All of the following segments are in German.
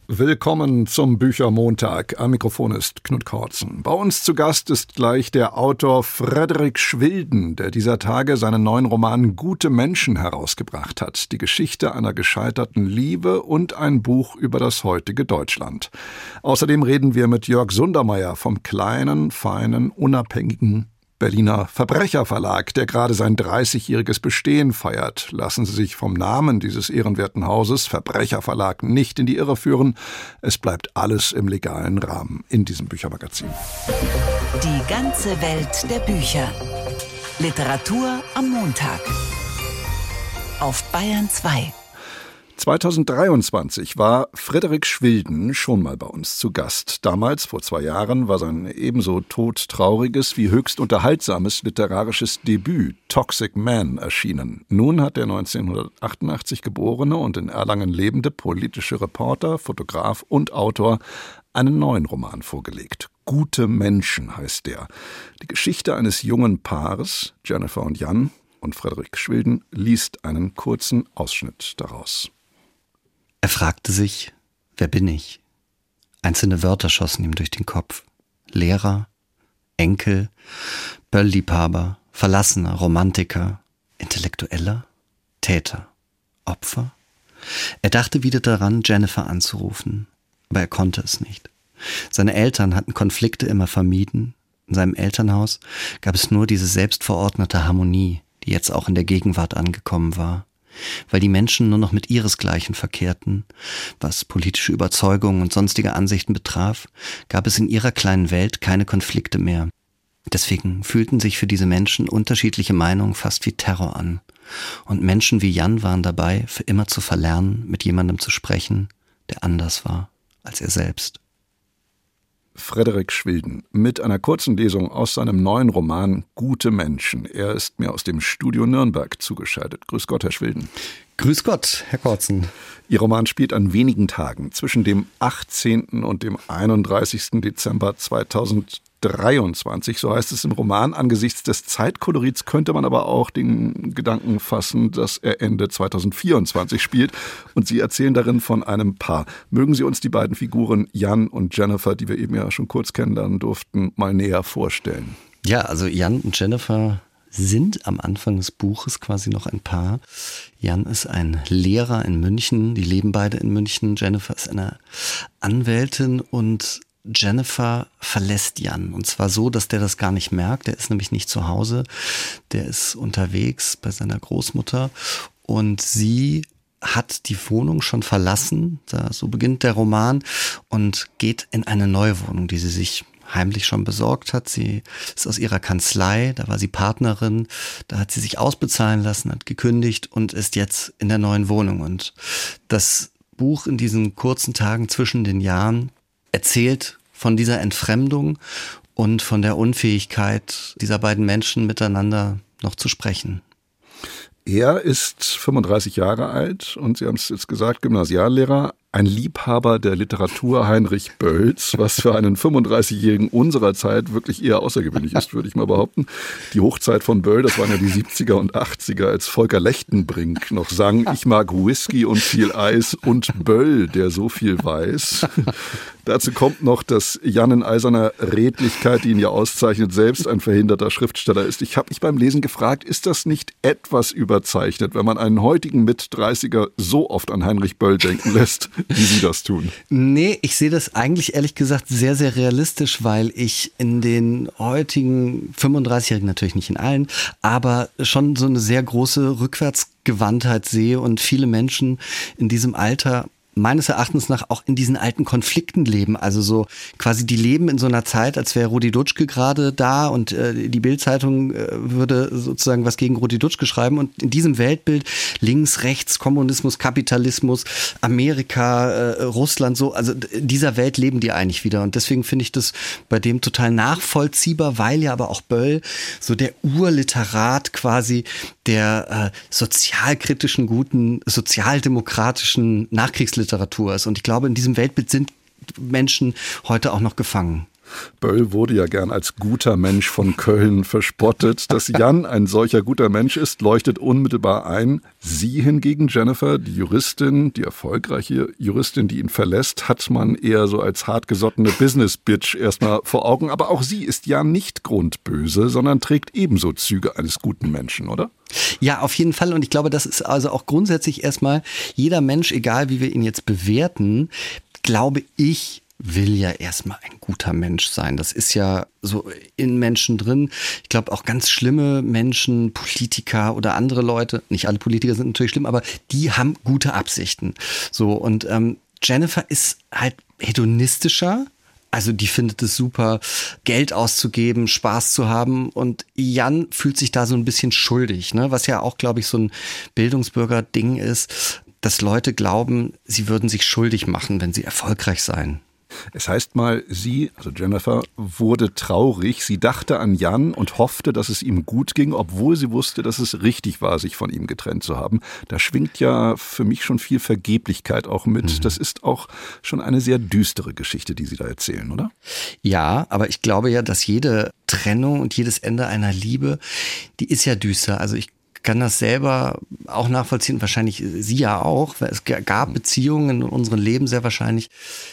Willkommen zum Büchermontag. Am Mikrofon ist Knut Kortzen. Bei uns zu Gast ist gleich der Autor Frederik Schwilden, der dieser Tage seinen neuen Roman Gute Menschen herausgebracht hat. Die Geschichte einer gescheiterten Liebe und ein Buch über das heutige Deutschland. Außerdem reden wir mit Jörg Sundermeier vom kleinen, feinen, unabhängigen Berliner Verbrecherverlag, der gerade sein 30-jähriges Bestehen feiert. Lassen Sie sich vom Namen dieses ehrenwerten Hauses Verbrecherverlag nicht in die Irre führen. Es bleibt alles im legalen Rahmen in diesem Büchermagazin. Die ganze Welt der Bücher. Literatur am Montag. Auf Bayern 2. 2023 war Frederik Schwilden schon mal bei uns zu Gast. Damals, vor 2 Jahren, war sein ebenso todtrauriges wie höchst unterhaltsames literarisches Debüt Toxic Man erschienen. Nun hat der 1988 geborene und in Erlangen lebende politische Reporter, Fotograf und Autor einen neuen Roman vorgelegt. Gute Menschen heißt der. Die Geschichte eines jungen Paares, Jennifer und Jan, und Frederik Schwilden liest einen kurzen Ausschnitt daraus. Er fragte sich, wer bin ich? Einzelne Wörter schossen ihm durch den Kopf. Lehrer, Enkel, Böll-Liebhaber, Verlassener, Romantiker, Intellektueller, Täter, Opfer. Er dachte wieder daran, Jennifer anzurufen, aber er konnte es nicht. Seine Eltern hatten Konflikte immer vermieden. In seinem Elternhaus gab es nur diese selbstverordnete Harmonie, die jetzt auch in der Gegenwart angekommen war. Weil die Menschen nur noch mit ihresgleichen verkehrten. Was politische Überzeugungen und sonstige Ansichten betraf, gab es in ihrer kleinen Welt keine Konflikte mehr. Deswegen fühlten sich für diese Menschen unterschiedliche Meinungen fast wie Terror an. Und Menschen wie Jan waren dabei, für immer zu verlernen, mit jemandem zu sprechen, der anders war als er selbst. Frederik Schwilden mit einer kurzen Lesung aus seinem neuen Roman Gute Menschen. Er ist mir aus dem Studio Nürnberg zugeschaltet. Grüß Gott, Herr Schwilden. Grüß Gott, Herr Kortzen. Ihr Roman spielt an wenigen Tagen zwischen dem 18. und dem 31. Dezember 2023, so heißt es im Roman. Angesichts des Zeitkolorits könnte man aber auch den Gedanken fassen, dass er Ende 2024 spielt. Und Sie erzählen darin von einem Paar. Mögen Sie uns die beiden Figuren Jan und Jennifer, die wir eben ja schon kurz kennenlernen durften, mal näher vorstellen? Ja, also Jan und Jennifer sind am Anfang des Buches quasi noch ein Paar. Jan ist ein Lehrer in München, die leben beide in München. Jennifer ist eine Anwältin und Jennifer verlässt Jan. Und zwar so, dass der das gar nicht merkt. Der ist nämlich nicht zu Hause. Der ist unterwegs bei seiner Großmutter und sie hat die Wohnung schon verlassen. So beginnt der Roman und geht in eine neue Wohnung, die sie sich heimlich schon besorgt hat. Sie ist aus ihrer Kanzlei, da war sie Partnerin, da hat sie sich ausbezahlen lassen, hat gekündigt und ist jetzt in der neuen Wohnung. Und das Buch in diesen kurzen Tagen zwischen den Jahren erzählt von dieser Entfremdung und von der Unfähigkeit dieser beiden Menschen miteinander noch zu sprechen. Er ist 35 Jahre alt und Sie haben es jetzt gesagt, Gymnasiallehrer, ein Liebhaber der Literatur Heinrich Bölls, was für einen 35-Jährigen unserer Zeit wirklich eher außergewöhnlich ist, würde ich mal behaupten. Die Hochzeit von Böll, das waren ja die 70er und 80er, als Volker Lechtenbrink noch sang, ich mag Whisky und viel Eis und Böll, der so viel weiß. Dazu kommt noch, dass Jan in all seiner Redlichkeit, die ihn ja auszeichnet, selbst ein verhinderter Schriftsteller ist. Ich habe mich beim Lesen gefragt, ist das nicht etwas überzeichnet, wenn man einen heutigen Mit-30er so oft an Heinrich Böll denken lässt, wie Sie das tun? Nee, ich sehe das eigentlich ehrlich gesagt sehr, sehr realistisch, weil ich in den heutigen 35-Jährigen, natürlich nicht in allen, aber schon so eine sehr große Rückwärtsgewandtheit sehe und viele Menschen in diesem Alter meines Erachtens nach auch in diesen alten Konflikten leben. Also so quasi die leben in so einer Zeit, als wäre Rudi Dutschke gerade da und die Bild-Zeitung würde sozusagen was gegen Rudi Dutschke schreiben. Und in diesem Weltbild links, rechts, Kommunismus, Kapitalismus, Amerika, Russland, so, also in dieser Welt leben die eigentlich wieder. Und deswegen finde ich das bei dem total nachvollziehbar, weil ja aber auch Böll so der Urliterat quasi der sozialkritischen, guten, sozialdemokratischen Nachkriegsliteratur ist. Und ich glaube, in diesem Weltbild sind Menschen heute auch noch gefangen. Böll wurde ja gern als guter Mensch von Köln verspottet. Dass Jan ein solcher guter Mensch ist, leuchtet unmittelbar ein. Sie hingegen, Jennifer, die Juristin, die erfolgreiche Juristin, die ihn verlässt, hat man eher so als hartgesottene Business-Bitch erstmal vor Augen. Aber auch sie ist ja nicht grundböse, sondern trägt ebenso Züge eines guten Menschen, oder? Ja, auf jeden Fall. Und ich glaube, das ist also auch grundsätzlich erstmal jeder Mensch, egal wie wir ihn jetzt bewerten, glaube ich, will ja erstmal ein guter Mensch sein. Das ist ja so in Menschen drin. Ich glaube auch ganz schlimme Menschen, Politiker oder andere Leute, nicht alle Politiker sind natürlich schlimm, aber die haben gute Absichten. So, und Jennifer ist halt hedonistischer. Also die findet es super, Geld auszugeben, Spaß zu haben, und Jan fühlt sich da so ein bisschen schuldig, ne? Was ja auch, glaube ich, so ein Bildungsbürger-Ding ist, dass Leute glauben, sie würden sich schuldig machen, wenn sie erfolgreich seien. Es heißt mal, sie, also Jennifer, wurde traurig. Sie dachte an Jan und hoffte, dass es ihm gut ging, obwohl sie wusste, dass es richtig war, sich von ihm getrennt zu haben. Da schwingt ja für mich schon viel Vergeblichkeit auch mit. Das ist auch schon eine sehr düstere Geschichte, die Sie da erzählen, oder? Ja, aber ich glaube ja, dass jede Trennung und jedes Ende einer Liebe, die ist ja düster. Also ich kann das selber auch nachvollziehen, wahrscheinlich Sie ja auch. Es gab Beziehungen in unserem Leben sehr wahrscheinlich,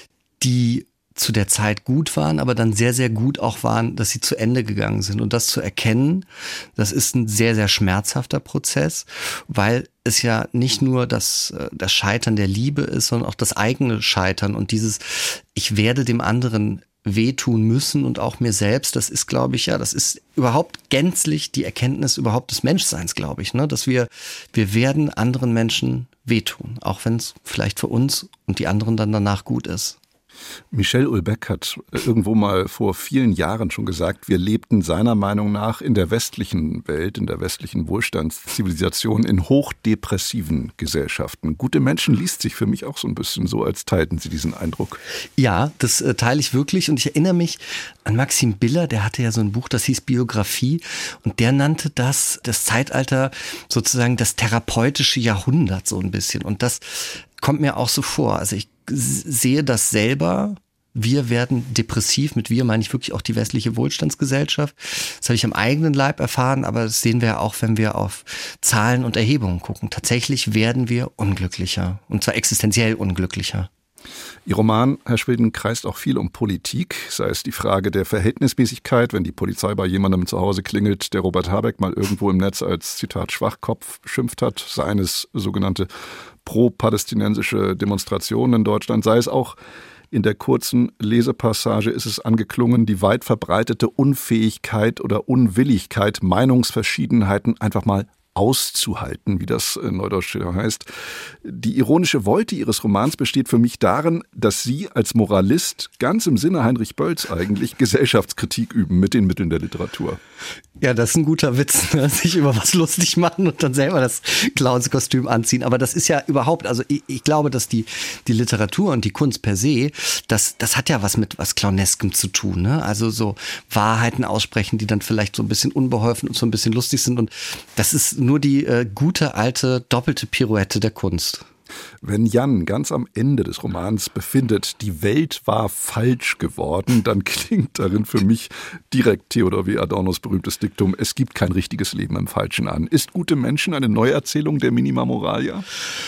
die zu der Zeit gut waren, aber dann sehr, sehr gut auch waren, dass sie zu Ende gegangen sind. Und das zu erkennen, das ist ein sehr, sehr schmerzhafter Prozess, weil es ja nicht nur das Scheitern der Liebe ist, sondern auch das eigene Scheitern und dieses, ich werde dem anderen wehtun müssen und auch mir selbst, das ist, glaube ich, ja, das ist überhaupt gänzlich die Erkenntnis überhaupt des Menschseins, glaube ich, ne, dass wir werden anderen Menschen wehtun, auch wenn es vielleicht für uns und die anderen dann danach gut ist. Michel Houellebecq hat irgendwo mal vor vielen Jahren schon gesagt, wir lebten seiner Meinung nach in der westlichen Welt, in der westlichen Wohlstandszivilisation in hochdepressiven Gesellschaften. Gute Menschen liest sich für mich auch so ein bisschen so, als teilten Sie diesen Eindruck. Ja, das teile ich wirklich, und ich erinnere mich an Maxim Biller, der hatte ja so ein Buch, das hieß Biografie, und der nannte das Zeitalter sozusagen das therapeutische Jahrhundert so ein bisschen, und das kommt mir auch so vor. Also ich sehe das selber. Wir werden depressiv. Mit wir meine ich wirklich auch die westliche Wohlstandsgesellschaft. Das habe ich am eigenen Leib erfahren, aber das sehen wir auch, wenn wir auf Zahlen und Erhebungen gucken. Tatsächlich werden wir unglücklicher, und zwar existenziell unglücklicher. Ihr Roman, Herr Schweden, kreist auch viel um Politik, sei es die Frage der Verhältnismäßigkeit, wenn die Polizei bei jemandem zu Hause klingelt, der Robert Habeck mal irgendwo im Netz als, Zitat, Schwachkopf beschimpft hat, seien es sogenannte pro-palästinensische Demonstrationen in Deutschland, sei es auch in der kurzen Lesepassage ist es angeklungen, die weit verbreitete Unfähigkeit oder Unwilligkeit, Meinungsverschiedenheiten einfach mal auszuhalten, wie das neudeutsch heißt. Die ironische Wolte Ihres Romans besteht für mich darin, dass Sie als Moralist ganz im Sinne Heinrich Bölls eigentlich Gesellschaftskritik üben mit den Mitteln der Literatur. Ja, das ist ein guter Witz, ne? Sich über was lustig machen und dann selber das Clownskostüm anziehen. Aber das ist ja überhaupt, also ich glaube, dass die Literatur und die Kunst per se, das hat ja was mit was Clowneskem zu tun, ne? Also so Wahrheiten aussprechen, die dann vielleicht so ein bisschen unbeholfen und so ein bisschen lustig sind, und das ist nur die gute alte doppelte Pirouette der Kunst. Wenn Jan ganz am Ende des Romans befindet, die Welt war falsch geworden, dann klingt darin für mich direkt Theodor W. Adornos berühmtes Diktum, es gibt kein richtiges Leben im Falschen an. Ist Gute Menschen eine Neuerzählung der Minima Moralia?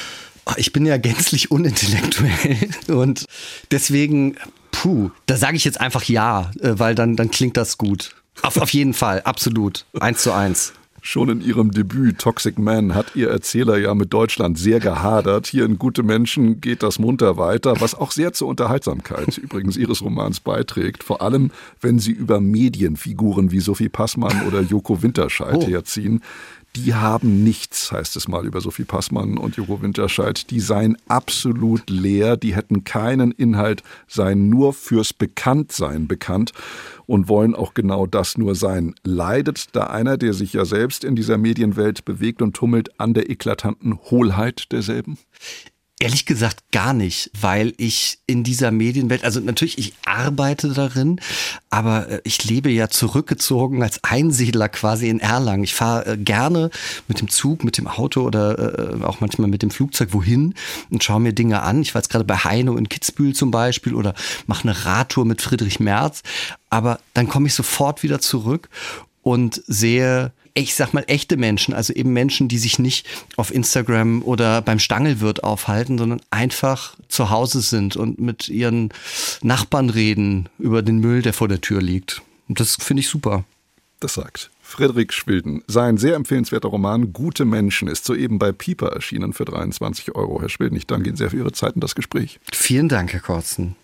Ich bin ja gänzlich unintellektuell und deswegen, da sage ich jetzt einfach ja, weil dann klingt das gut. Auf jeden Fall, absolut, 1:1. Schon in ihrem Debüt Toxic Man hat ihr Erzähler ja mit Deutschland sehr gehadert. Hier in Gute Menschen geht das munter weiter, was auch sehr zur Unterhaltsamkeit übrigens ihres Romans beiträgt. Vor allem, wenn sie über Medienfiguren wie Sophie Passmann oder Joko Winterscheid herziehen. Die haben nichts, heißt es mal über Sophie Passmann und Joko Winterscheid. Die seien absolut leer, die hätten keinen Inhalt, seien nur fürs Bekanntsein bekannt und wollen auch genau das nur sein. Leidet da einer, der sich ja selbst in dieser Medienwelt bewegt und tummelt, an der eklatanten Hohlheit derselben? Ehrlich gesagt gar nicht, weil ich in dieser Medienwelt, also natürlich, ich arbeite darin, aber ich lebe ja zurückgezogen als Einsiedler quasi in Erlangen. Ich fahre gerne mit dem Zug, mit dem Auto oder auch manchmal mit dem Flugzeug wohin und schaue mir Dinge an. Ich war jetzt gerade bei Heino in Kitzbühel zum Beispiel oder mache eine Radtour mit Friedrich Merz. Aber dann komme ich sofort wieder zurück und sehe, ich sag mal, echte Menschen, also eben Menschen, die sich nicht auf Instagram oder beim Stangelwirt aufhalten, sondern einfach zu Hause sind und mit ihren Nachbarn reden über den Müll, der vor der Tür liegt. Und das finde ich super. Das sagt Frederik Schwilden. Sein sehr empfehlenswerter Roman Gute Menschen ist soeben bei Piper erschienen für 23 €. Herr Schwilden, ich danke Ihnen sehr für Ihre Zeit und das Gespräch. Vielen Dank, Herr Kortzen.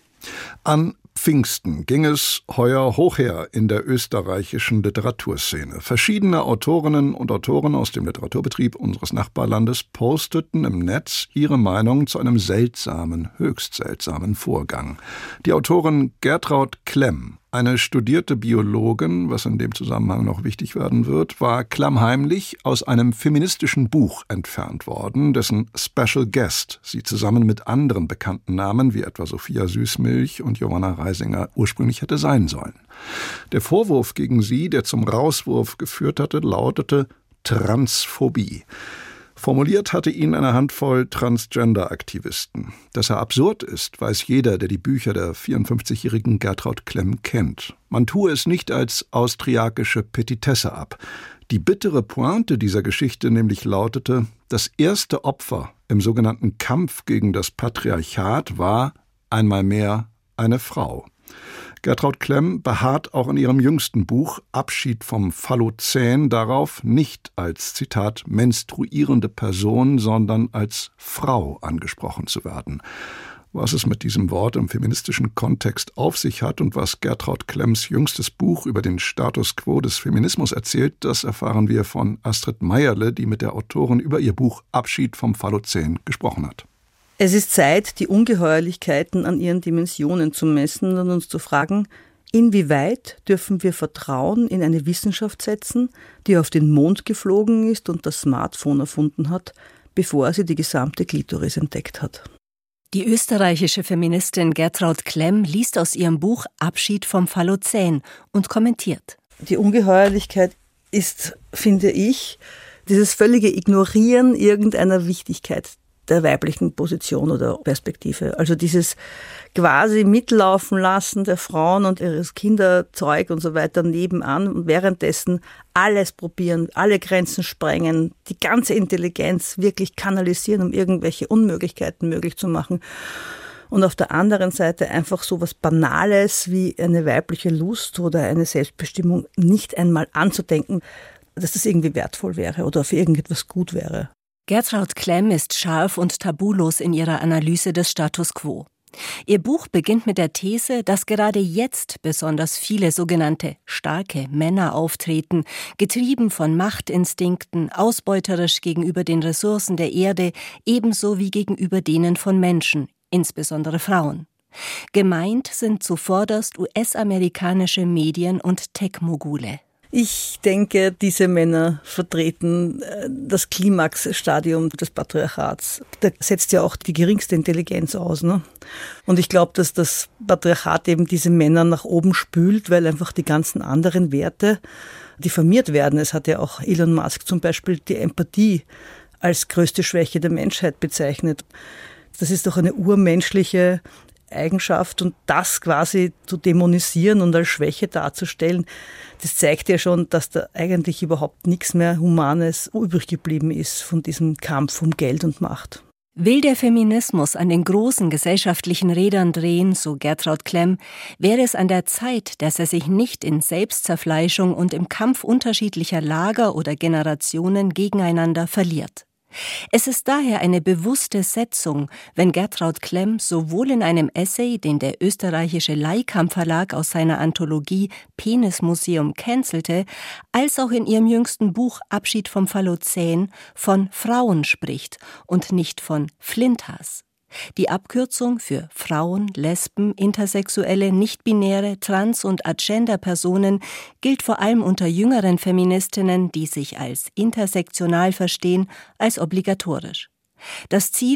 An Pfingsten ging es heuer hoch her in der österreichischen Literaturszene. Verschiedene Autorinnen und Autoren aus dem Literaturbetrieb unseres Nachbarlandes posteten im Netz ihre Meinung zu einem seltsamen, höchst seltsamen Vorgang. Die Autorin Gertraud Klemm, eine studierte Biologin, was in dem Zusammenhang noch wichtig werden wird, war klammheimlich aus einem feministischen Buch entfernt worden, dessen Special Guest sie zusammen mit anderen bekannten Namen wie etwa Sophia Süßmilch und Johanna Reisinger ursprünglich hätte sein sollen. Der Vorwurf gegen sie, der zum Rauswurf geführt hatte, lautete Transphobie. Formuliert hatte ihn eine Handvoll Transgender-Aktivisten. Dass er absurd ist, weiß jeder, der die Bücher der 54-jährigen Gertraud Klemm kennt. Man tue es nicht als austriakische Petitesse ab. Die bittere Pointe dieser Geschichte nämlich lautete, das erste Opfer im sogenannten Kampf gegen das Patriarchat war einmal mehr eine Frau. Gertraud Klemm beharrt auch in ihrem jüngsten Buch Abschied vom Phallozän darauf, nicht als, Zitat, menstruierende Person, sondern als Frau angesprochen zu werden. Was es mit diesem Wort im feministischen Kontext auf sich hat und was Gertraud Klemms jüngstes Buch über den Status quo des Feminismus erzählt, das erfahren wir von Astrid Meierle, die mit der Autorin über ihr Buch Abschied vom Phallozän gesprochen hat. Es ist Zeit, die Ungeheuerlichkeiten an ihren Dimensionen zu messen und uns zu fragen, inwieweit dürfen wir Vertrauen in eine Wissenschaft setzen, die auf den Mond geflogen ist und das Smartphone erfunden hat, bevor sie die gesamte Klitoris entdeckt hat. Die österreichische Feministin Gertraud Klemm liest aus ihrem Buch Abschied vom Phallozän und kommentiert. Die Ungeheuerlichkeit ist, finde ich, dieses völlige Ignorieren irgendeiner Wichtigkeit der weiblichen Position oder Perspektive. Also dieses quasi Mitlaufen lassen der Frauen und ihres Kinderzeug und so weiter nebenan und währenddessen alles probieren, alle Grenzen sprengen, die ganze Intelligenz wirklich kanalisieren, um irgendwelche Unmöglichkeiten möglich zu machen. Und auf der anderen Seite einfach so was Banales wie eine weibliche Lust oder eine Selbstbestimmung nicht einmal anzudenken, dass das irgendwie wertvoll wäre oder für irgendetwas gut wäre. Gertraud Klemm ist scharf und tabulos in ihrer Analyse des Status quo. Ihr Buch beginnt mit der These, dass gerade jetzt besonders viele sogenannte starke Männer auftreten, getrieben von Machtinstinkten, ausbeuterisch gegenüber den Ressourcen der Erde, ebenso wie gegenüber denen von Menschen, insbesondere Frauen. Gemeint sind zuvorderst US-amerikanische Medien- und Tech-Mogule. Ich denke, diese Männer vertreten das Klimaxstadium des Patriarchats. Da setzt ja auch die geringste Intelligenz aus, ne? Und ich glaube, dass das Patriarchat eben diese Männer nach oben spült, weil einfach die ganzen anderen Werte diffamiert werden. Es hat ja auch Elon Musk zum Beispiel die Empathie als größte Schwäche der Menschheit bezeichnet. Das ist doch eine urmenschliche Eigenschaft und das quasi zu dämonisieren und als Schwäche darzustellen, das zeigt ja schon, dass da eigentlich überhaupt nichts mehr Humanes übrig geblieben ist von diesem Kampf um Geld und Macht. Will der Feminismus an den großen gesellschaftlichen Rädern drehen, so Gertraud Klemm, wäre es an der Zeit, dass er sich nicht in Selbstzerfleischung und im Kampf unterschiedlicher Lager oder Generationen gegeneinander verliert. Es ist daher eine bewusste Setzung, wenn Gertraud Klemm sowohl in einem Essay, den der österreichische Leikam Verlag aus seiner Anthologie Penismuseum cancelte, als auch in ihrem jüngsten Buch Abschied vom Phallozän von Frauen spricht und nicht von Flintas. Die Abkürzung für Frauen, Lesben, Intersexuelle, Nichtbinäre, Trans- und Agender-Personen gilt vor allem unter jüngeren Feministinnen, die sich als intersektional verstehen, als obligatorisch. Das Ziel: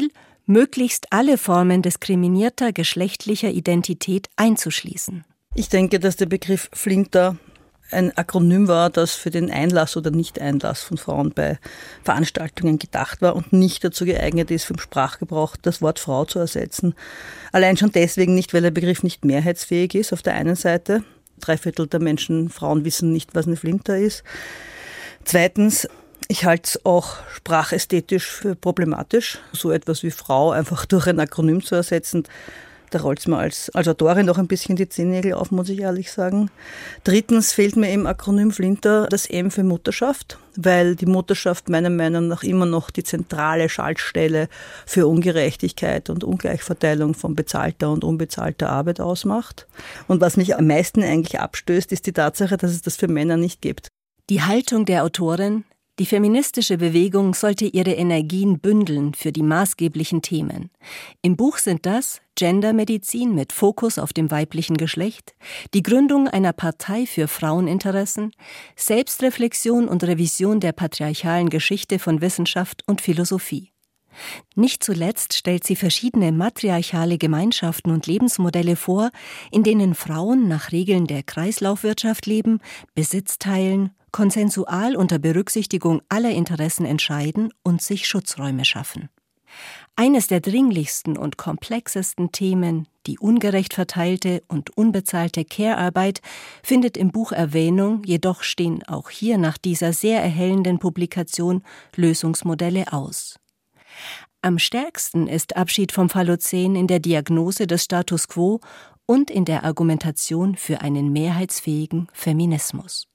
möglichst alle Formen diskriminierter geschlechtlicher Identität einzuschließen. Ich denke, dass der Begriff Flinter ein Akronym war, das für den Einlass oder Nicht-Einlass von Frauen bei Veranstaltungen gedacht war und nicht dazu geeignet ist, vom Sprachgebrauch das Wort Frau zu ersetzen. Allein schon deswegen nicht, weil der Begriff nicht mehrheitsfähig ist auf der einen Seite. 3/4 der Menschen, Frauen wissen nicht, was eine Flinter ist. Zweitens, ich halte es auch sprachästhetisch für problematisch, so etwas wie Frau einfach durch ein Akronym zu ersetzen. Da rollt es mir als Autorin noch ein bisschen die Zehennägel auf, muss ich ehrlich sagen. Drittens fehlt mir im Akronym Flinter das M für Mutterschaft, weil die Mutterschaft meiner Meinung nach immer noch die zentrale Schaltstelle für Ungerechtigkeit und Ungleichverteilung von bezahlter und unbezahlter Arbeit ausmacht. Und was mich am meisten eigentlich abstößt, ist die Tatsache, dass es das für Männer nicht gibt. Die Haltung der Autorin: Die feministische Bewegung sollte ihre Energien bündeln für die maßgeblichen Themen. Im Buch sind das Gendermedizin mit Fokus auf dem weiblichen Geschlecht, die Gründung einer Partei für Fraueninteressen, Selbstreflexion und Revision der patriarchalen Geschichte von Wissenschaft und Philosophie. Nicht zuletzt stellt sie verschiedene matriarchale Gemeinschaften und Lebensmodelle vor, in denen Frauen nach Regeln der Kreislaufwirtschaft leben, Besitz teilen, konsensual unter Berücksichtigung aller Interessen entscheiden und sich Schutzräume schaffen. Eines der dringlichsten und komplexesten Themen, die ungerecht verteilte und unbezahlte Care-Arbeit, findet im Buch Erwähnung, jedoch stehen auch hier nach dieser sehr erhellenden Publikation Lösungsmodelle aus. Am stärksten ist Abschied vom Phallozän in der Diagnose des Status quo und in der Argumentation für einen mehrheitsfähigen Feminismus.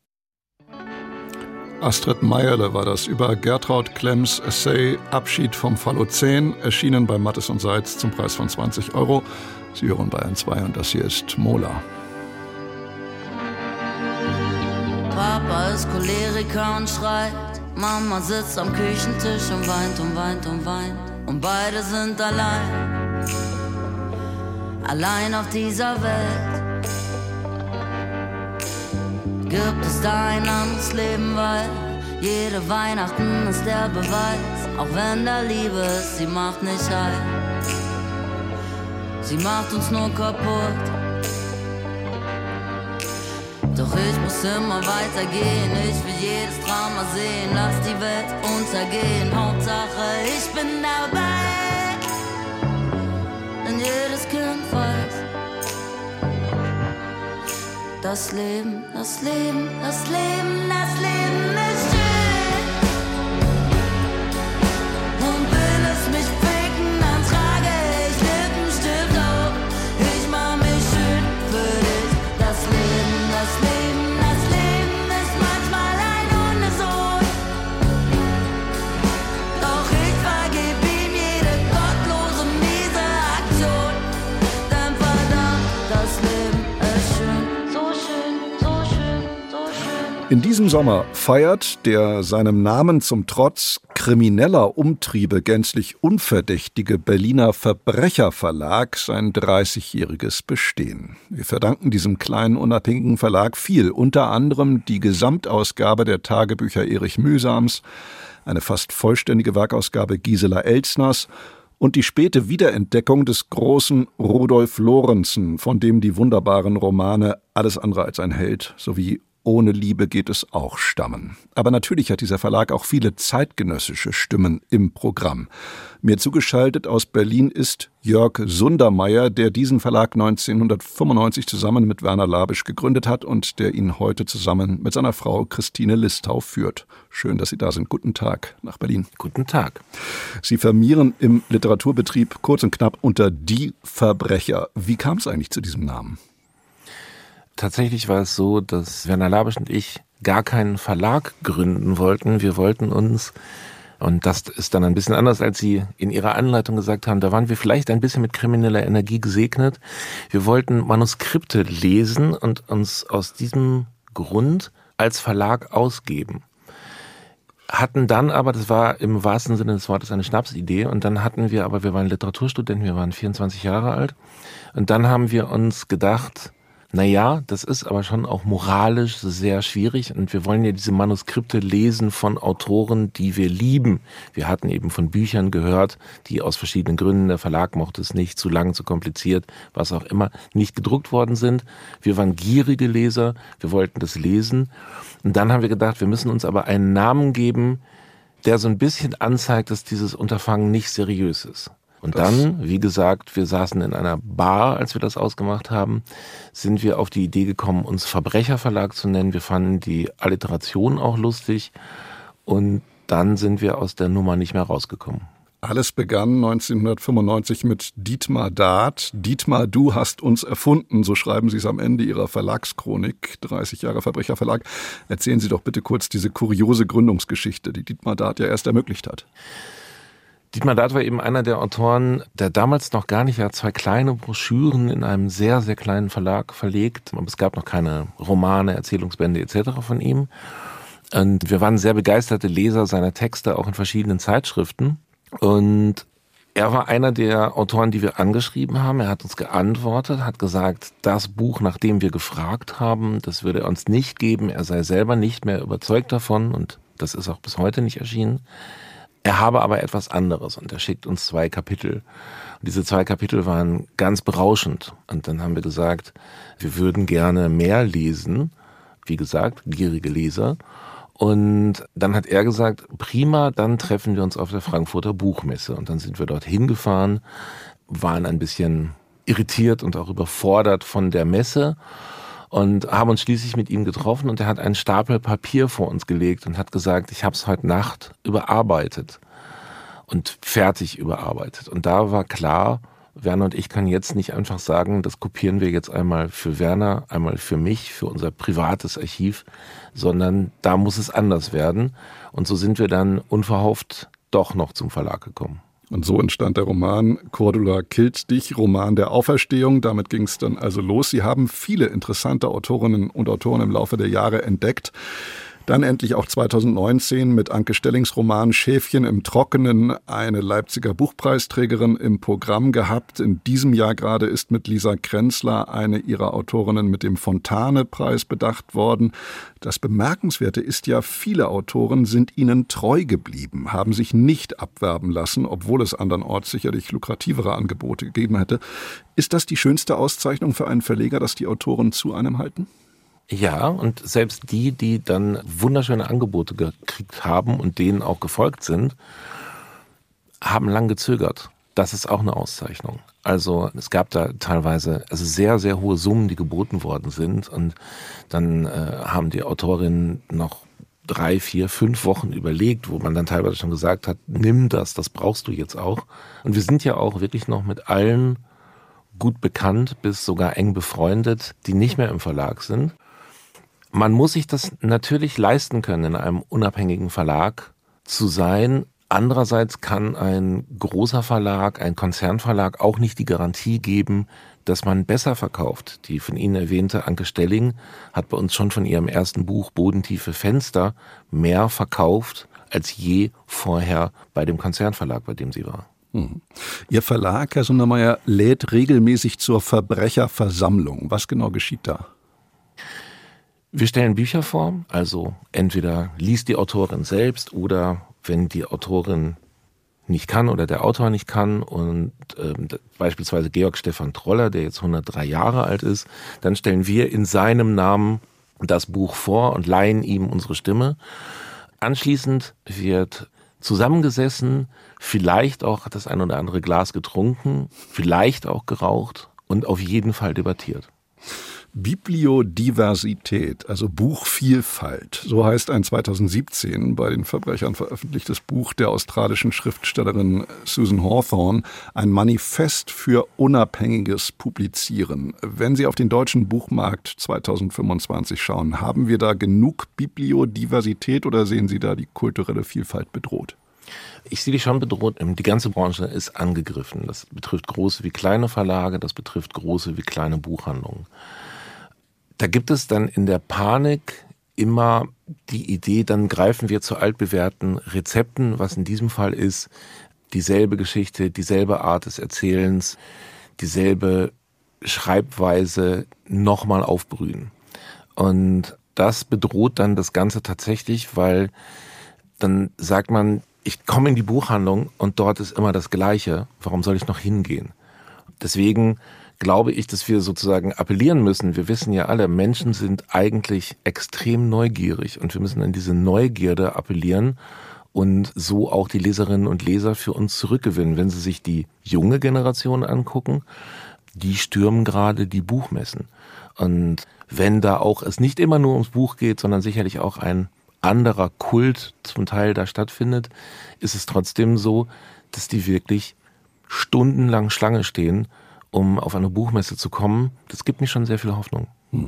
Astrid Meierle war das über Gertraud Klemms Essay Abschied vom Phallozän, erschienen bei Mattes und Seitz zum Preis von 20 €. Sie hören Bayern 2 und das hier ist Mola. Papa ist Choleriker und schreit, Mama sitzt am Küchentisch und weint und weint und weint. Und beide sind allein, allein auf dieser Welt. Gibt es da ein anderes Leben, weil jede Weihnachten ist der Beweis, auch wenn da Liebe ist, sie macht nicht heil. Sie macht uns nur kaputt. Doch ich muss immer weitergehen, ich will jedes Drama sehen, lass die Welt untergehen, Hauptsache ich bin dabei, denn jedes Kind weiß, das Leben, das Leben, das Leben, das Leben ist schön. Und will es mich ficken, dann trage ich Lippenstift auf. Ich mach mich schön für dich. Das Leben, das Leben, das Leben ist manchmal ein Hundesohn. Doch ich vergeb ihm jede gottlose, miese Aktion. Denn verdammt, das Leben ist schön. In diesem Sommer feiert der seinem Namen zum Trotz krimineller Umtriebe gänzlich unverdächtige Berliner Verbrecherverlag sein 30-jähriges Bestehen. Wir verdanken diesem kleinen unabhängigen Verlag viel, unter anderem die Gesamtausgabe der Tagebücher Erich Mühsams, eine fast vollständige Werkausgabe Gisela Elsners und die späte Wiederentdeckung des großen Rudolf Lorenzen, von dem die wunderbaren Romane Alles andere als ein Held sowie Ohne Liebe geht es auch stammen. Aber natürlich hat dieser Verlag auch viele zeitgenössische Stimmen im Programm. Mir zugeschaltet aus Berlin ist Jörg Sundermeier, der diesen Verlag 1995 zusammen mit Werner Labisch gegründet hat und der ihn heute zusammen mit seiner Frau Christine Listau führt. Schön, dass Sie da sind. Guten Tag nach Berlin. Guten Tag. Sie firmieren im Literaturbetrieb kurz und knapp unter Die Verbrecher. Wie kam es eigentlich zu diesem Namen? Tatsächlich war es so, dass Werner Labisch und ich gar keinen Verlag gründen wollten. Wir wollten uns, und das ist dann ein bisschen anders, als Sie in Ihrer Anleitung gesagt haben, da waren wir vielleicht ein bisschen mit krimineller Energie gesegnet. Wir wollten Manuskripte lesen und uns aus diesem Grund als Verlag ausgeben. Hatten dann aber, das war im wahrsten Sinne des Wortes eine Schnapsidee, und dann hatten wir, aber wir waren Literaturstudenten, wir waren 24 Jahre alt, und dann haben wir uns gedacht, naja, das ist aber schon auch moralisch sehr schwierig und wir wollen ja diese Manuskripte lesen von Autoren, die wir lieben. Wir hatten eben von Büchern gehört, die aus verschiedenen Gründen, der Verlag mochte es nicht, zu lang, zu kompliziert, was auch immer, nicht gedruckt worden sind. Wir waren gierige Leser, wir wollten das lesen und dann haben wir gedacht, wir müssen uns aber einen Namen geben, der so ein bisschen anzeigt, dass dieses Unterfangen nicht seriös ist. Und dann, wie gesagt, wir saßen in einer Bar, als wir das ausgemacht haben, sind wir auf die Idee gekommen, uns Verbrecherverlag zu nennen. Wir fanden die Alliteration auch lustig und dann sind wir aus der Nummer nicht mehr rausgekommen. Alles begann 1995 mit Dietmar Dart. Dietmar, du hast uns erfunden, so schreiben Sie es am Ende Ihrer Verlagschronik, 30 Jahre Verbrecherverlag. Erzählen Sie doch bitte kurz diese kuriose Gründungsgeschichte, die Dietmar Dart ja erst ermöglicht hat. Dietmar Dart war eben einer der Autoren, der damals noch gar nicht, er hat 2 kleine Broschüren in einem sehr, sehr kleinen Verlag verlegt. Aber es gab noch keine Romane, Erzählungsbände etc. von ihm. Und wir waren sehr begeisterte Leser seiner Texte, auch in verschiedenen Zeitschriften. Und er war einer der Autoren, die wir angeschrieben haben. Er hat uns geantwortet, hat gesagt, das Buch, nach dem wir gefragt haben, das würde er uns nicht geben. Er sei selber nicht mehr überzeugt davon und das ist auch bis heute nicht erschienen. Er habe aber etwas anderes und er schickt uns 2 Kapitel. Und diese 2 Kapitel waren ganz berauschend. Und dann haben wir gesagt, wir würden gerne mehr lesen. Wie gesagt, gierige Leser. Und dann hat er gesagt, prima, dann treffen wir uns auf der Frankfurter Buchmesse. Und dann sind wir dort hingefahren, waren ein bisschen irritiert und auch überfordert von der Messe und haben uns schließlich mit ihm getroffen und er hat einen Stapel Papier vor uns gelegt und hat gesagt, ich habe es heute Nacht überarbeitet und fertig überarbeitet. Und da war klar, Werner und ich können jetzt nicht einfach sagen, das kopieren wir jetzt einmal für Werner, einmal für mich, für unser privates Archiv, sondern da muss es anders werden. Und so sind wir dann unverhofft doch noch zum Verlag gekommen. Und so entstand der Roman Cordula killt dich, Roman der Auferstehung. Damit ging es dann also los. Sie haben viele interessante Autorinnen und Autoren im Laufe der Jahre entdeckt. Dann endlich auch 2019 mit Anke Stellings Roman Schäfchen im Trockenen eine Leipziger Buchpreisträgerin im Programm gehabt. In diesem Jahr gerade ist mit Lisa Krenzler eine ihrer Autorinnen mit dem Fontane-Preis bedacht worden. Das Bemerkenswerte ist ja, viele Autoren sind ihnen treu geblieben, haben sich nicht abwerben lassen, obwohl es andernorts sicherlich lukrativere Angebote gegeben hätte. Ist das die schönste Auszeichnung für einen Verleger, dass die Autoren zu einem halten? Ja, und selbst die dann wunderschöne Angebote gekriegt haben und denen auch gefolgt sind, haben lang gezögert. Das ist auch eine Auszeichnung. Also es gab da teilweise sehr, sehr hohe Summen, die geboten worden sind und dann haben die Autorinnen noch 3, 4, 5 Wochen überlegt, wo man dann teilweise schon gesagt hat, nimm das brauchst du jetzt auch. Und wir sind ja auch wirklich noch mit allen gut bekannt, bis sogar eng befreundet, die nicht mehr im Verlag sind. Man muss sich das natürlich leisten können, in einem unabhängigen Verlag zu sein. Andererseits kann ein großer Verlag, ein Konzernverlag auch nicht die Garantie geben, dass man besser verkauft. Die von Ihnen erwähnte Anke Stelling hat bei uns schon von ihrem ersten Buch Bodentiefe Fenster mehr verkauft als je vorher bei dem Konzernverlag, bei dem sie war. Ihr Verlag, Herr Sundermeier, lädt regelmäßig zur Verbrecherversammlung. Was genau geschieht da? Wir stellen Bücher vor, also entweder liest die Autorin selbst oder wenn die Autorin nicht kann oder der Autor nicht kann und beispielsweise Georg Stefan Troller, der jetzt 103 Jahre alt ist, dann stellen wir in seinem Namen das Buch vor und leihen ihm unsere Stimme. Anschließend wird zusammengesessen, vielleicht auch das ein oder andere Glas getrunken, vielleicht auch geraucht und auf jeden Fall debattiert. Bibliodiversität, also Buchvielfalt, so heißt ein 2017 bei den Verbrechern veröffentlichtes Buch der australischen Schriftstellerin Susan Hawthorne, ein Manifest für unabhängiges Publizieren. Wenn Sie auf den deutschen Buchmarkt 2025 schauen, haben wir da genug Bibliodiversität oder sehen Sie da die kulturelle Vielfalt bedroht? Ich sehe die schon bedroht. Die ganze Branche ist angegriffen. Das betrifft große wie kleine Verlage, das betrifft große wie kleine Buchhandlungen. Da gibt es dann in der Panik immer die Idee, dann greifen wir zu altbewährten Rezepten, was in diesem Fall ist dieselbe Geschichte, dieselbe Art des Erzählens, dieselbe Schreibweise nochmal aufbrühen. Und das bedroht dann das Ganze tatsächlich, weil dann sagt man, ich komme in die Buchhandlung und dort ist immer das Gleiche. Warum soll ich noch hingehen? Deswegen glaube ich, dass wir sozusagen appellieren müssen. Wir wissen ja alle, Menschen sind eigentlich extrem neugierig und wir müssen an diese Neugierde appellieren und so auch die Leserinnen und Leser für uns zurückgewinnen. Wenn Sie sich die junge Generation angucken, die stürmen gerade die Buchmessen. Und wenn da auch es nicht immer nur ums Buch geht, sondern sicherlich auch ein anderer Kult zum Teil da stattfindet, ist es trotzdem so, dass die wirklich stundenlang Schlange stehen, um auf eine Buchmesse zu kommen. Das gibt mir schon sehr viel Hoffnung.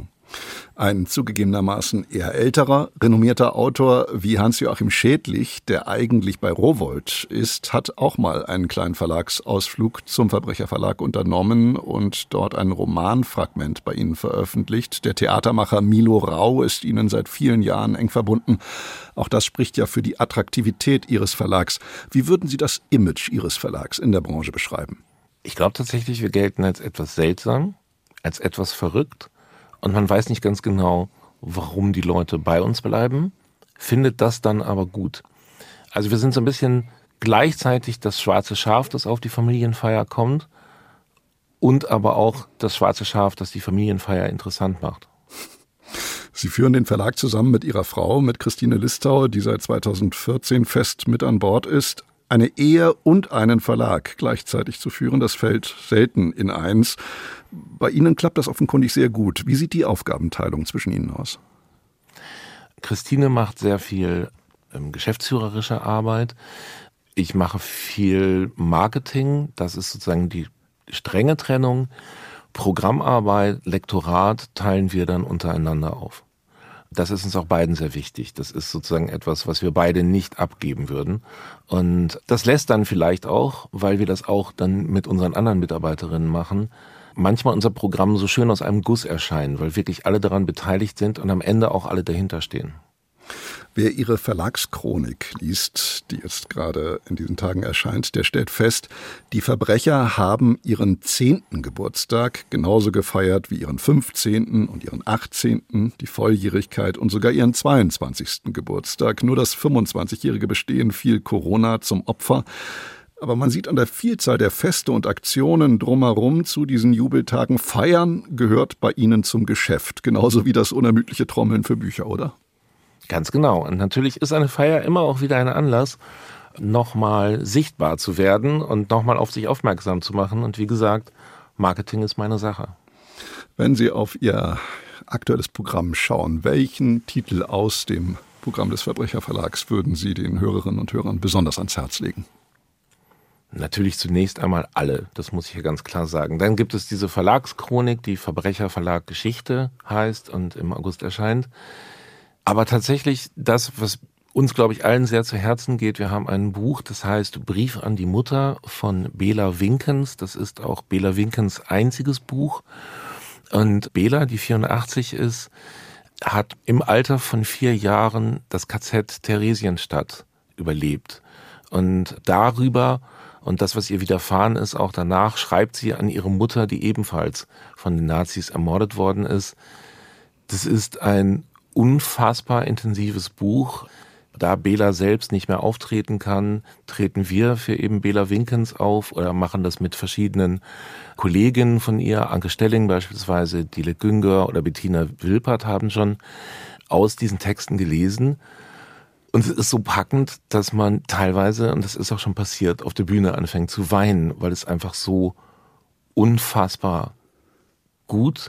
Ein zugegebenermaßen eher älterer, renommierter Autor wie Hans-Joachim Schädlich, der eigentlich bei Rowohlt ist, hat auch mal einen kleinen Verlagsausflug zum Verbrecherverlag unternommen und dort ein Romanfragment bei Ihnen veröffentlicht. Der Theatermacher Milo Rau ist Ihnen seit vielen Jahren eng verbunden. Auch das spricht ja für die Attraktivität Ihres Verlags. Wie würden Sie das Image Ihres Verlags in der Branche beschreiben? Ich glaube tatsächlich, wir gelten als etwas seltsam, als etwas verrückt. Und man weiß nicht ganz genau, warum die Leute bei uns bleiben, findet das dann aber gut. Also wir sind so ein bisschen gleichzeitig das schwarze Schaf, das auf die Familienfeier kommt und aber auch das schwarze Schaf, das die Familienfeier interessant macht. Sie führen den Verlag zusammen mit Ihrer Frau, mit Christine Listau, die seit 2014 fest mit an Bord ist. Eine Ehe und einen Verlag gleichzeitig zu führen, das fällt selten in eins. Bei Ihnen klappt das offenkundig sehr gut. Wie sieht die Aufgabenteilung zwischen Ihnen aus? Christine macht sehr viel geschäftsführerische Arbeit. Ich mache viel Marketing. Das ist sozusagen die strenge Trennung. Programmarbeit, Lektorat teilen wir dann untereinander auf. Das ist uns auch beiden sehr wichtig. Das ist sozusagen etwas, was wir beide nicht abgeben würden. Und das lässt dann vielleicht auch, weil wir das auch dann mit unseren anderen Mitarbeiterinnen machen, manchmal unser Programm so schön aus einem Guss erscheinen, weil wirklich alle daran beteiligt sind und am Ende auch alle dahinter stehen. Wer Ihre Verlagschronik liest, die jetzt gerade in diesen Tagen erscheint, der stellt fest, die Verbrecher haben ihren 10. Geburtstag genauso gefeiert wie ihren 15. und ihren 18., die Volljährigkeit und sogar ihren 22. Geburtstag. Nur das 25-jährige Bestehen fiel Corona zum Opfer. Aber man sieht an der Vielzahl der Feste und Aktionen drumherum zu diesen Jubeltagen, Feiern gehört bei Ihnen zum Geschäft, genauso wie das unermüdliche Trommeln für Bücher, oder? Ganz genau. Und natürlich ist eine Feier immer auch wieder ein Anlass, nochmal sichtbar zu werden und nochmal auf sich aufmerksam zu machen. Und wie gesagt, Marketing ist meine Sache. Wenn Sie auf Ihr aktuelles Programm schauen, welchen Titel aus dem Programm des Verbrecherverlags würden Sie den Hörerinnen und Hörern besonders ans Herz legen? Natürlich zunächst einmal alle, das muss ich hier ganz klar sagen. Dann gibt es diese Verlagschronik, die Verbrecherverlag Geschichte heißt und im August erscheint. Aber tatsächlich das, was uns, glaube ich, allen sehr zu Herzen geht, wir haben ein Buch, das heißt Brief an die Mutter von Bela Winkens. Das ist auch Bela Winkens einziges Buch. Und Bela, die 84 ist, hat im Alter von 4 Jahren das KZ Theresienstadt überlebt. Und darüber und das, was ihr widerfahren ist, auch danach, schreibt sie an ihre Mutter, die ebenfalls von den Nazis ermordet worden ist. Das ist ein unfassbar intensives Buch. Da Bela selbst nicht mehr auftreten kann, treten wir für eben Bela Winkens auf oder machen das mit verschiedenen Kolleginnen von ihr. Anke Stelling beispielsweise, Dile Günger oder Bettina Wilpert haben schon aus diesen Texten gelesen. Und es ist so packend, dass man teilweise, und das ist auch schon passiert, auf der Bühne anfängt zu weinen, weil es einfach so unfassbar gut,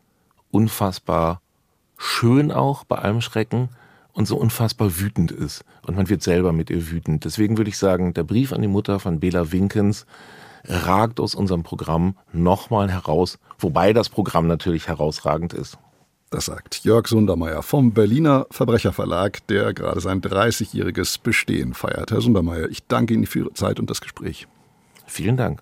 unfassbar schön auch bei allem Schrecken und so unfassbar wütend ist. Und man wird selber mit ihr wütend. Deswegen würde ich sagen, der Brief an die Mutter von Bela Winkens ragt aus unserem Programm nochmal heraus, wobei das Programm natürlich herausragend ist. Das sagt Jörg Sundermeier vom Berliner Verbrecherverlag, der gerade sein 30-jähriges Bestehen feiert. Herr Sundermeier, ich danke Ihnen für Ihre Zeit und das Gespräch. Vielen Dank.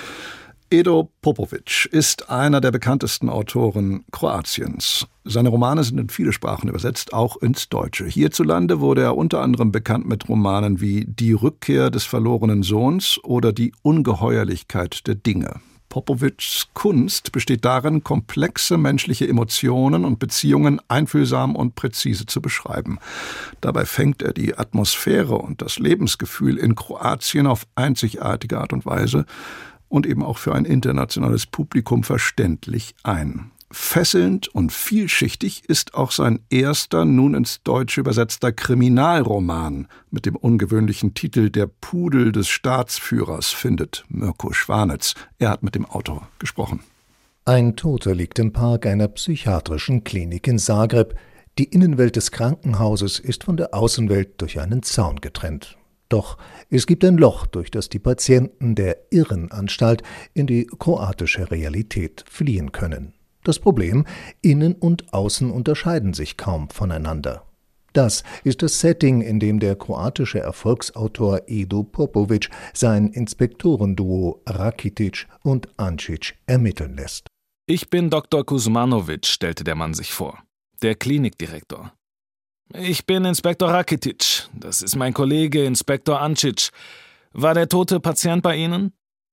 Edo Popovic ist einer der bekanntesten Autoren Kroatiens. Seine Romane sind in viele Sprachen übersetzt, auch ins Deutsche. Hierzulande wurde er unter anderem bekannt mit Romanen wie Die Rückkehr des verlorenen Sohns oder Die Ungeheuerlichkeit der Dinge. Popovics Kunst besteht darin, komplexe menschliche Emotionen und Beziehungen einfühlsam und präzise zu beschreiben. Dabei fängt er die Atmosphäre und das Lebensgefühl in Kroatien auf einzigartige Art und Weise und eben auch für ein internationales Publikum verständlich ein. Fesselnd und vielschichtig ist auch sein erster, nun ins Deutsche übersetzter Kriminalroman mit dem ungewöhnlichen Titel Der Pudel des Staatsführers, findet Mirko Schwanitz. Er hat mit dem Autor gesprochen. Ein Toter liegt im Park einer psychiatrischen Klinik in Zagreb. Die Innenwelt des Krankenhauses ist von der Außenwelt durch einen Zaun getrennt. Doch es gibt ein Loch, durch das die Patienten der Irrenanstalt in die kroatische Realität fliehen können. Das Problem: Innen und Außen unterscheiden sich kaum voneinander. Das ist das Setting, in dem der kroatische Erfolgsautor Edo Popovic sein Inspektorenduo Rakitic und Ancic ermitteln lässt. »Ich bin Dr. Kuzmanovic«, stellte der Mann sich vor, der Klinikdirektor. »Ich bin Inspektor Rakitic, das ist mein Kollege Inspektor Ancic. War der tote Patient bei Ihnen?«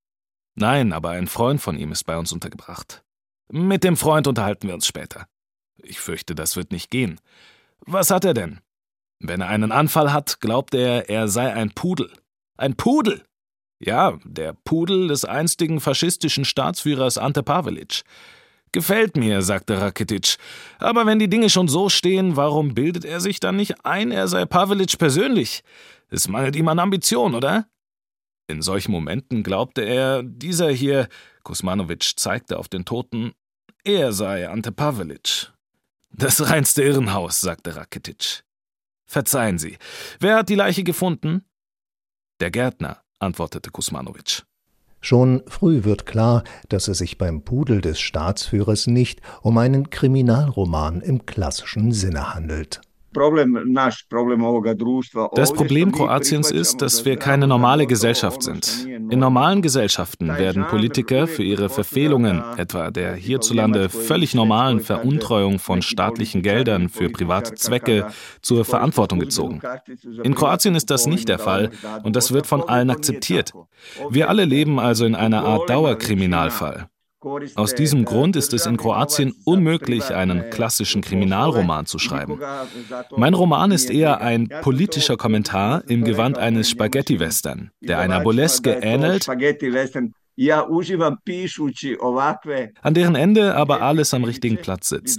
»Nein, aber ein Freund von ihm ist bei uns untergebracht. Mit dem Freund unterhalten wir uns später. Ich fürchte, das wird nicht gehen. Was hat er denn? Wenn er einen Anfall hat, glaubt er, er sei ein Pudel. Ein Pudel! Ja, der Pudel des einstigen faschistischen Staatsführers Ante Pavelic. Gefällt mir«, sagte Rakitic. »Aber wenn die Dinge schon so stehen, warum bildet er sich dann nicht ein, er sei Pavelic persönlich? Es mangelt ihm an Ambition, oder?« In solchen Momenten glaubte er, dieser hier, Kuzmanovic zeigte auf den Toten, er sei Ante Pavelic. »Das reinste Irrenhaus«, sagte Rakitic. »Verzeihen Sie, wer hat die Leiche gefunden?« »Der Gärtner«, antwortete Kuzmanovic. Schon früh wird klar, dass es sich beim Pudel des Staatsführers nicht um einen Kriminalroman im klassischen Sinne handelt. Das Problem Kroatiens ist, dass wir keine normale Gesellschaft sind. In normalen Gesellschaften werden Politiker für ihre Verfehlungen, etwa der hierzulande völlig normalen Veruntreuung von staatlichen Geldern für private Zwecke, zur Verantwortung gezogen. In Kroatien ist das nicht der Fall und das wird von allen akzeptiert. Wir alle leben also in einer Art Dauerkriminalfall. Aus diesem Grund ist es in Kroatien unmöglich, einen klassischen Kriminalroman zu schreiben. Mein Roman ist eher ein politischer Kommentar im Gewand eines Spaghetti-Western, der einer Burleske ähnelt, an deren Ende aber alles am richtigen Platz sitzt.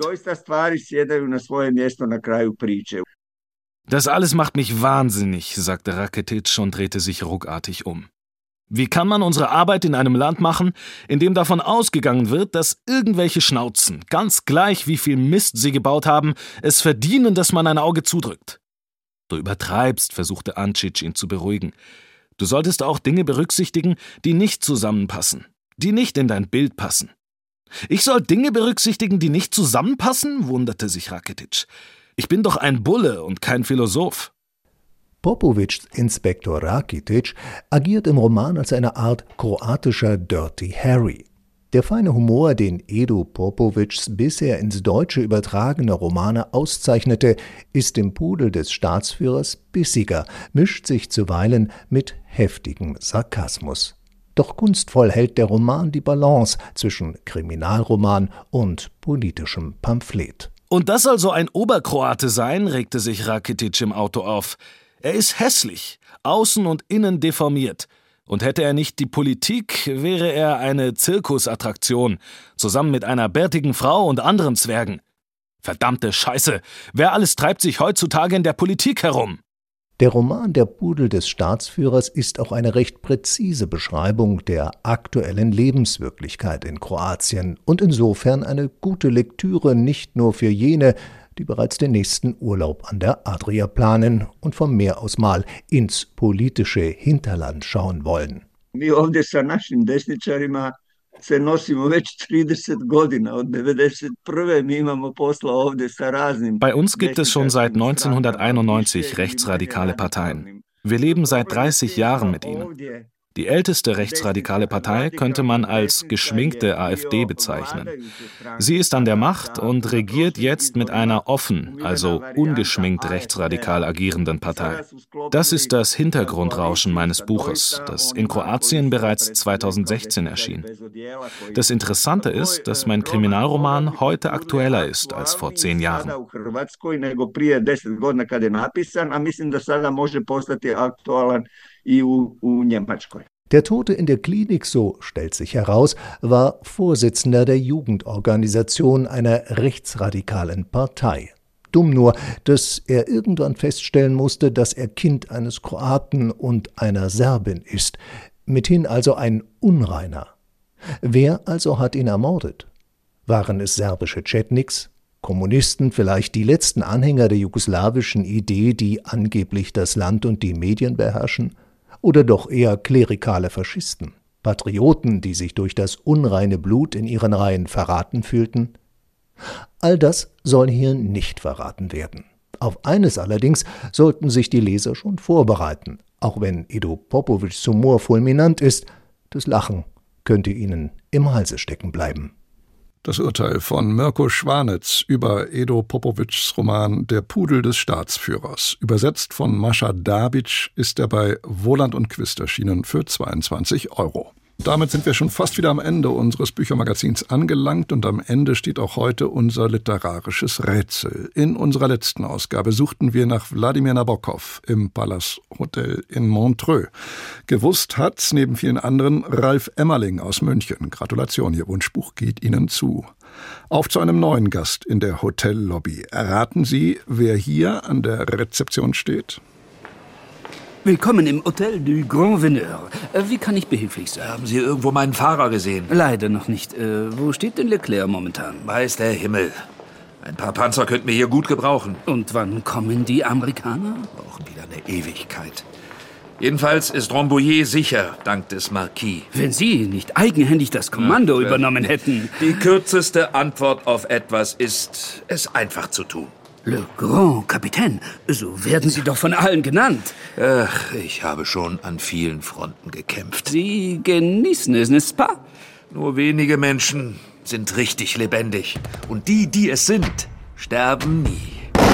»Das alles macht mich wahnsinnig«, sagte Rakitic und drehte sich ruckartig um. »Wie kann man unsere Arbeit in einem Land machen, in dem davon ausgegangen wird, dass irgendwelche Schnauzen, ganz gleich wie viel Mist sie gebaut haben, es verdienen, dass man ein Auge zudrückt?« »Du übertreibst«, versuchte Ancic ihn zu beruhigen. »Du solltest auch Dinge berücksichtigen, die nicht zusammenpassen, die nicht in dein Bild passen.« »Ich soll Dinge berücksichtigen, die nicht zusammenpassen?«, wunderte sich Rakitic. »Ich bin doch ein Bulle und kein Philosoph.« Popovics Inspektor Rakitic agiert im Roman als eine Art kroatischer Dirty Harry. Der feine Humor, den Edo Popovics bisher ins Deutsche übertragene Romane auszeichnete, ist im Pudel des Staatsführers bissiger, mischt sich zuweilen mit heftigem Sarkasmus. Doch kunstvoll hält der Roman die Balance zwischen Kriminalroman und politischem Pamphlet. »Und das soll so ein Oberkroate sein?«, regte sich Rakitic im Auto auf. »Er ist hässlich, außen und innen deformiert. Und hätte er nicht die Politik, wäre er eine Zirkusattraktion, zusammen mit einer bärtigen Frau und anderen Zwergen. Verdammte Scheiße, wer alles treibt sich heutzutage in der Politik herum?« Der Roman Der Pudel des Staatsführers ist auch eine recht präzise Beschreibung der aktuellen Lebenswirklichkeit in Kroatien und insofern eine gute Lektüre nicht nur für jene, die bereits den nächsten Urlaub an der Adria planen und vom Meer aus mal ins politische Hinterland schauen wollen. Mi ovdje sa našim desničarima se nosimo već 30 godina, od 91. Mi imamo posla ovdje sa raznim. Bei uns gibt es schon seit 1991 rechtsradikale Parteien. Wir leben seit 30 Jahren mit ihnen. Die älteste rechtsradikale Partei könnte man als geschminkte AfD bezeichnen. Sie ist an der Macht und regiert jetzt mit einer offen, also ungeschminkt rechtsradikal agierenden Partei. Das ist das Hintergrundrauschen meines Buches, das in Kroatien bereits 2016 erschien. Das Interessante ist, dass mein Kriminalroman heute aktueller ist als vor 10 Jahren. Der Tote in der Klinik, so stellt sich heraus, war Vorsitzender der Jugendorganisation einer rechtsradikalen Partei. Dumm nur, dass er irgendwann feststellen musste, dass er Kind eines Kroaten und einer Serbin ist, mithin also ein Unreiner. Wer also hat ihn ermordet? Waren es serbische Chetniks, Kommunisten, vielleicht die letzten Anhänger der jugoslawischen Idee, die angeblich das Land und die Medien beherrschen? Oder doch eher klerikale Faschisten, Patrioten, die sich durch das unreine Blut in ihren Reihen verraten fühlten? All das soll hier nicht verraten werden. Auf eines allerdings sollten sich die Leser schon vorbereiten, auch wenn Edo Popovics Humor fulminant ist, das Lachen könnte ihnen im Halse stecken bleiben. Das Urteil von Mirko Schwanitz über Edo Popovics Roman Der Pudel des Staatsführers, übersetzt von Mascha Dabic, ist er bei Wohland und Quist erschienen für 22 €. Damit sind wir schon fast wieder am Ende unseres Büchermagazins angelangt und am Ende steht auch heute unser literarisches Rätsel. In unserer letzten Ausgabe suchten wir nach Wladimir Nabokov im Palace Hotel in Montreux. Gewusst hat's neben vielen anderen Ralf Emmerling aus München. Gratulation, Ihr Wunschbuch geht Ihnen zu. Auf zu einem neuen Gast in der Hotellobby. Erraten Sie, wer hier an der Rezeption steht? Willkommen im Hotel du Grand Veneur. Wie kann ich behilflich sein? Haben Sie irgendwo meinen Fahrer gesehen? Leider noch nicht. Wo steht denn Leclerc momentan? Weiß der Himmel. Ein paar Panzer könnten wir hier gut gebrauchen. Und wann kommen die Amerikaner? Brauchen wieder eine Ewigkeit. Jedenfalls ist Rambouillet sicher, dank des Marquis. Wenn Sie nicht eigenhändig das Kommando übernommen hätten. Die kürzeste Antwort auf etwas ist, es einfach zu tun. Le Grand Capitaine, so werden Sie doch von allen genannt. Ach, ich habe schon an vielen Fronten gekämpft. Sie genießen es, n'est-ce pas? Nur wenige Menschen sind richtig lebendig. Und die, die es sind, sterben nie.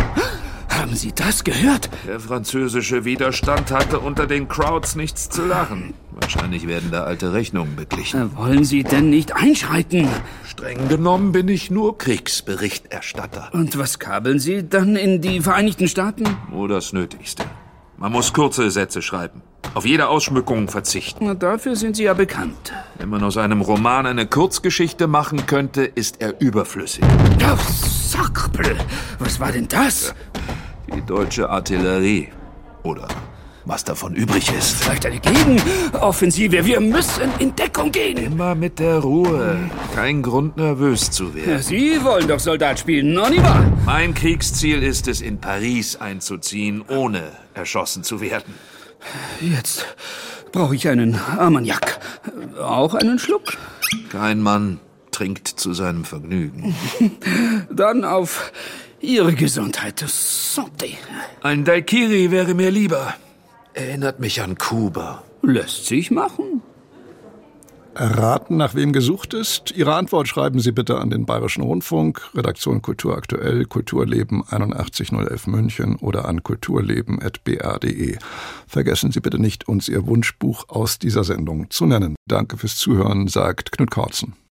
Haben Sie das gehört? Der französische Widerstand hatte unter den Crowds nichts zu lachen. Wahrscheinlich werden da alte Rechnungen beglichen. Wollen Sie denn nicht einschreiten? Streng genommen bin ich nur Kriegsberichterstatter. Und was kabeln Sie dann in die Vereinigten Staaten? Nur das Nötigste. Man muss kurze Sätze schreiben. Auf jede Ausschmückung verzichten. Na, dafür sind Sie ja bekannt. Wenn man aus einem Roman eine Kurzgeschichte machen könnte, ist er überflüssig. Ja, Sacre! Was war denn das? Die deutsche Artillerie. Oder was davon übrig ist. Vielleicht eine Gegenoffensive. Wir müssen in Deckung gehen. Immer mit der Ruhe. Kein Grund, nervös zu werden. Ja, Sie wollen doch Soldat spielen, noch nicht wahr? Mein Kriegsziel ist es, in Paris einzuziehen, ohne erschossen zu werden. Jetzt brauche ich einen Armagnac. Auch einen Schluck? Kein Mann trinkt zu seinem Vergnügen. Dann auf Ihre Gesundheit. Santé. Ein Daiquiri wäre mir lieber. Erinnert mich an Kuba. Lässt sich machen. Erraten, nach wem gesucht ist? Ihre Antwort schreiben Sie bitte an den Bayerischen Rundfunk, Redaktion Kultur aktuell, Kulturleben 81011 München oder an kulturleben@br.de. Vergessen Sie bitte nicht, uns Ihr Wunschbuch aus dieser Sendung zu nennen. Danke fürs Zuhören, sagt Knut Kortzen.